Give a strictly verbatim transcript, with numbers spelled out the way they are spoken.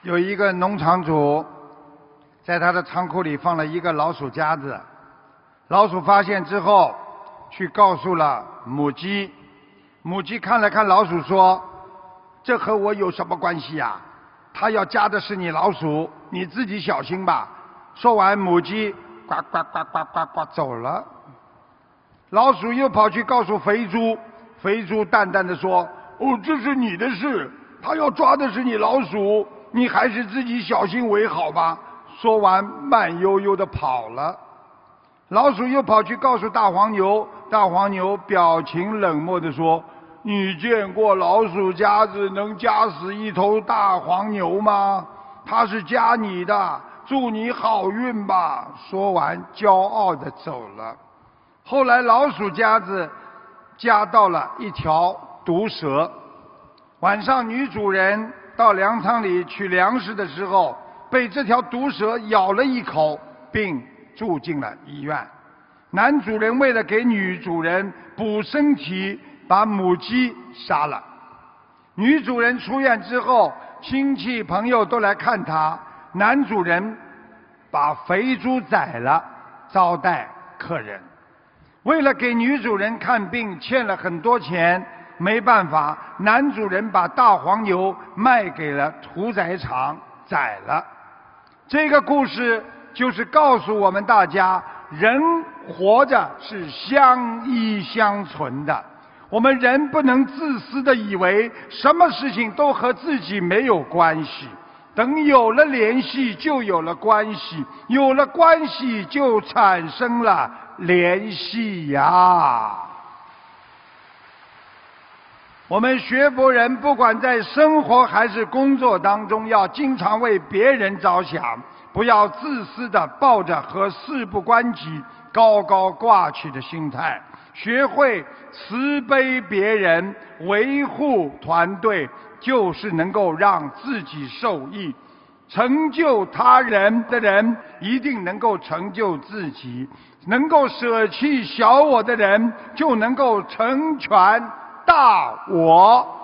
有一个农场主，在他的仓库里放了一个老鼠夹子。老鼠发现之后，去告诉了母鸡。母鸡看了看老鼠，说：“这和我有什么关系呀？他要夹的是你老鼠，你自己小心吧。”说完，母鸡呱呱呱呱呱呱走了。老鼠又跑去告诉肥猪，肥猪淡淡的说：“哦，这是你的事，他要抓的是你老鼠，你还是自己小心为好吧。”说完，慢悠悠的跑了。老鼠又跑去告诉大黄牛，大黄牛表情冷漠的说：“你见过老鼠夹子能夹死一头大黄牛吗？它是夹你的，祝你好运吧。”说完，骄傲的走了。后来，老鼠夹子夹到了一条毒蛇。晚上，女主人到粮仓里取粮食的时候，被这条毒蛇咬了一口，并住进了医院。男主人为了给女主人补身体，把母鸡杀了。女主人出院之后，亲戚朋友都来看她。男主人把肥猪宰了，招待客人。为了给女主人看病，欠了很多钱，没办法，男主人把大黄牛卖给了屠宰场，宰了。这个故事就是告诉我们大家，人活着是相依相存的。我们人不能自私的以为什么事情都和自己没有关系，等有了联系就有了关系，有了关系就产生了联系呀。我们学佛人不管在生活还是工作当中，要经常为别人着想，不要自私的抱着和事不关己、高高挂起的心态，学会慈悲别人，维护团队，就是能够让自己受益。成就他人的人，一定能够成就自己。能够舍弃小我的人，就能够成全大我。